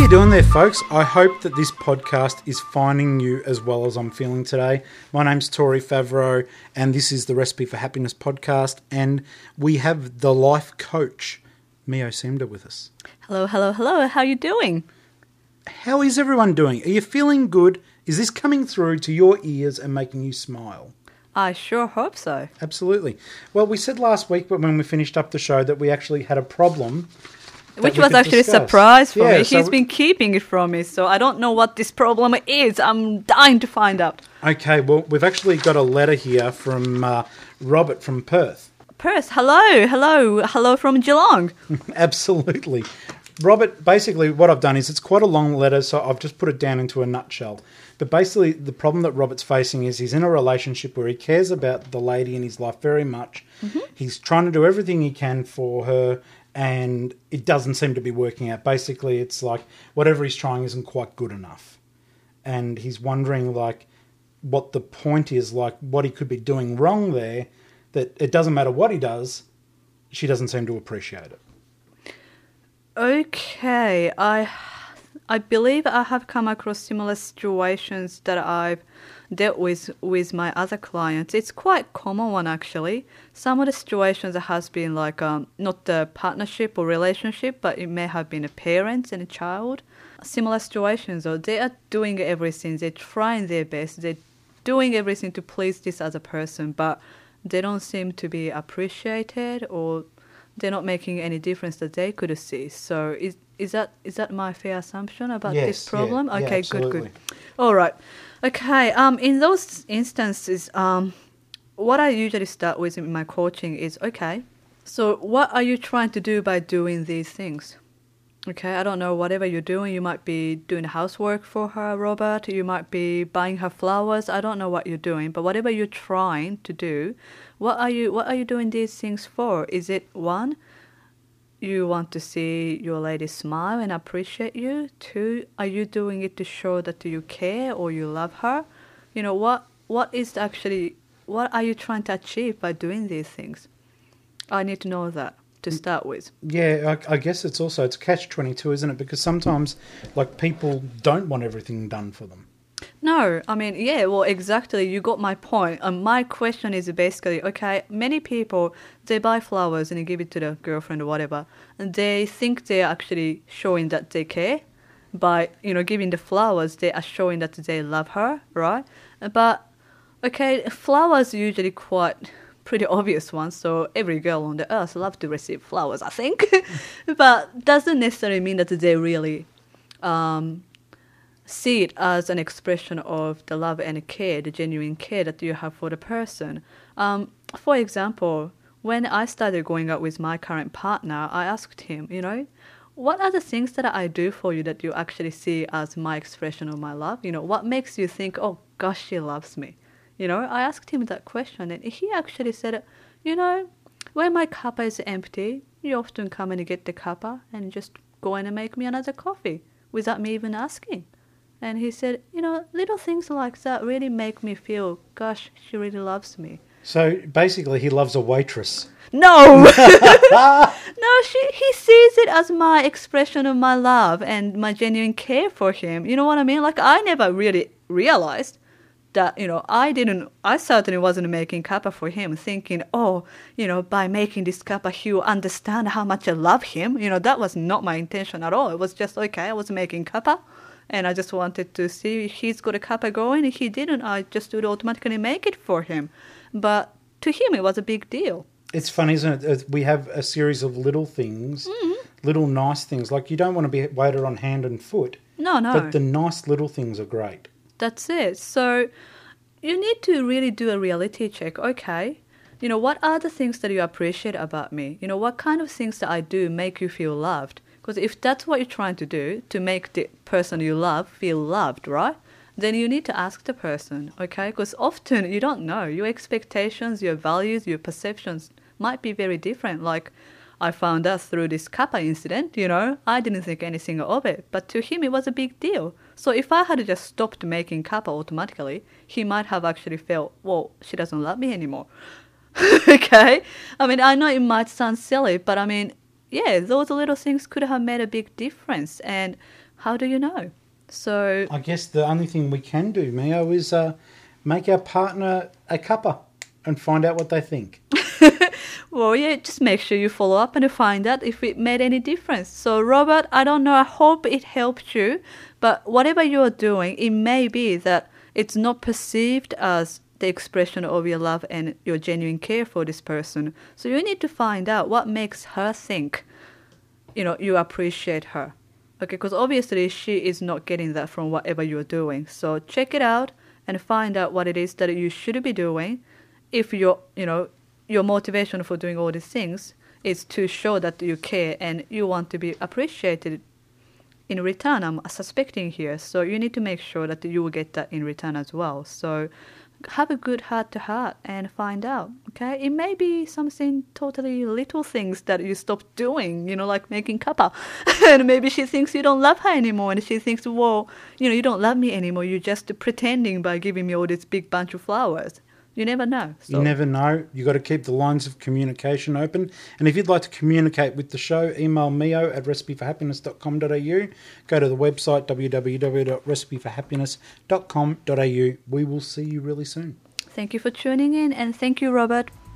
doing there, folks? I hope that this podcast is finding you as well as I'm feeling today. My name's Tori Favreau, and this is the Recipe for Happiness podcast, and we have the life coach, Mio Semda, with us. Hello, hello, hello. How are you doing? How is everyone doing? Are you feeling good? Is this coming through to your ears and making you smile? I sure hope so. Absolutely. Well, we said last week when we finished up the show that we actually had a problem. Which was actually a surprise for me. So He's been keeping it from me, so I don't know what this problem is. I'm dying to find out. Okay, well, we've actually got a letter here from Robert from Perth. Perth, hello from Geelong. Absolutely. Robert, basically what I've done is it's quite a long letter, so I've just put it down into a nutshell. But basically the problem that Robert's facing is he's in a relationship where he cares about the lady in his life very much. Mm-hmm. He's trying to do everything he can for her, and it doesn't seem to be working out. Basically, it's like whatever he's trying isn't quite good enough. And he's wondering, like, what the point is, like, what he could be doing wrong there, that it doesn't matter what he does, she doesn't seem to appreciate it. Okay, I believe I have come across similar situations that I've dealt with my other clients. It's quite a common one, actually. Some of the situations has been like not the partnership or relationship, but it may have been a parent and a child. Similar situations, though, they are doing everything. They're trying their best. They're doing everything to please this other person, but they don't seem to be appreciated, or they're not making any difference that they could see. So is that my fair assumption about this problem? Yeah, okay, absolutely. Good. All right. Okay. In those instances, what I usually start with in my coaching is, okay, so what are you trying to do by doing these things? Okay, I don't know, whatever you're doing, you might be doing housework for her, Robert, you might be buying her flowers, I don't know what you're doing, but whatever you're trying to do, what are you doing these things for? Is it, one, you want to see your lady smile and appreciate you? Two, are you doing it to show that you care or you love her? You know, what are you trying to achieve by doing these things? I need to know that to start with. Yeah, I guess it's catch-22, isn't it? Because sometimes, like, people don't want everything done for them. No, I mean, yeah, well, exactly. You got my point. My question is basically, okay, many people, they buy flowers and they give it to their girlfriend or whatever, and they think they're actually showing that they care. By, giving the flowers, they are showing that they love her, right? But, okay, flowers are usually quite pretty obvious ones, so every girl on the earth loves to receive flowers, I think. But doesn't necessarily mean that they really see it as an expression of the love and care, the genuine care that you have for the person. For example, when I started going out with my current partner, I asked him, what are the things that I do for you that you actually see as my expression of my love? What makes you think, oh gosh, she loves me? I asked him that question, and he actually said, when my cuppa is empty, you often come and get the cuppa and just go in and make me another coffee without me even asking. And he said, little things like that really make me feel, gosh, she really loves me. So basically he loves a waitress. No! No, he sees it as my expression of my love and my genuine care for him. You know what I mean? Like, I never really realized that, I certainly wasn't making cuppa for him, thinking, by making this cuppa, he'll understand how much I love him. That was not my intention at all. It was just, okay, I was making cuppa, and I just wanted to see if he's got a cuppa going. If he didn't, I just would automatically make it for him. But to him, it was a big deal. It's funny, isn't it? We have a series of little things, little nice things. Like, you don't want to be waited on hand and foot. No. But the nice little things are great. That's it. So you need to really do a reality check. Okay, what are the things that you appreciate about me? What kind of things that I do make you feel loved? Because if that's what you're trying to do, to make the person you love feel loved, right? Then you need to ask the person, okay? Because often you don't know. Your expectations, your values, your perceptions might be very different. Like, I found out through this cuppa incident, I didn't think anything of it. But to him, it was a big deal. So if I had just stopped making cuppa automatically, he might have actually felt, well, she doesn't love me anymore. Okay? I mean, I know it might sound silly, but I mean, yeah, those little things could have made a big difference. And How do you know? So I guess the only thing we can do, Mio, is make our partner a cuppa and find out what they think. well, yeah, just make sure you follow up and find out if it made any difference. So, Robert, I don't know, I hope it helped you, but whatever you're doing, it may be that it's not perceived as the expression of your love and your genuine care for this person. So you need to find out what makes her think, you appreciate her. Okay, because obviously she is not getting that from whatever you're doing. So check it out and find out what it is that you should be doing. If your motivation for doing all these things is to show that you care and you want to be appreciated in return, I'm suspecting here. So you need to make sure that you will get that in return as well. So have a good heart-to-heart and find out, okay? It may be something totally little things that you stopped doing, like making cuppa. And maybe she thinks you don't love her anymore, and she thinks, well, you don't love me anymore. You're just pretending by giving me all this big bunch of flowers. You never know. So. You never know. You've got to keep the lines of communication open. And if you'd like to communicate with the show, email mio@recipeforhappiness.com.au. Go to the website, www.recipeforhappiness.com.au. We will see you really soon. Thank you for tuning in, and thank you, Robert.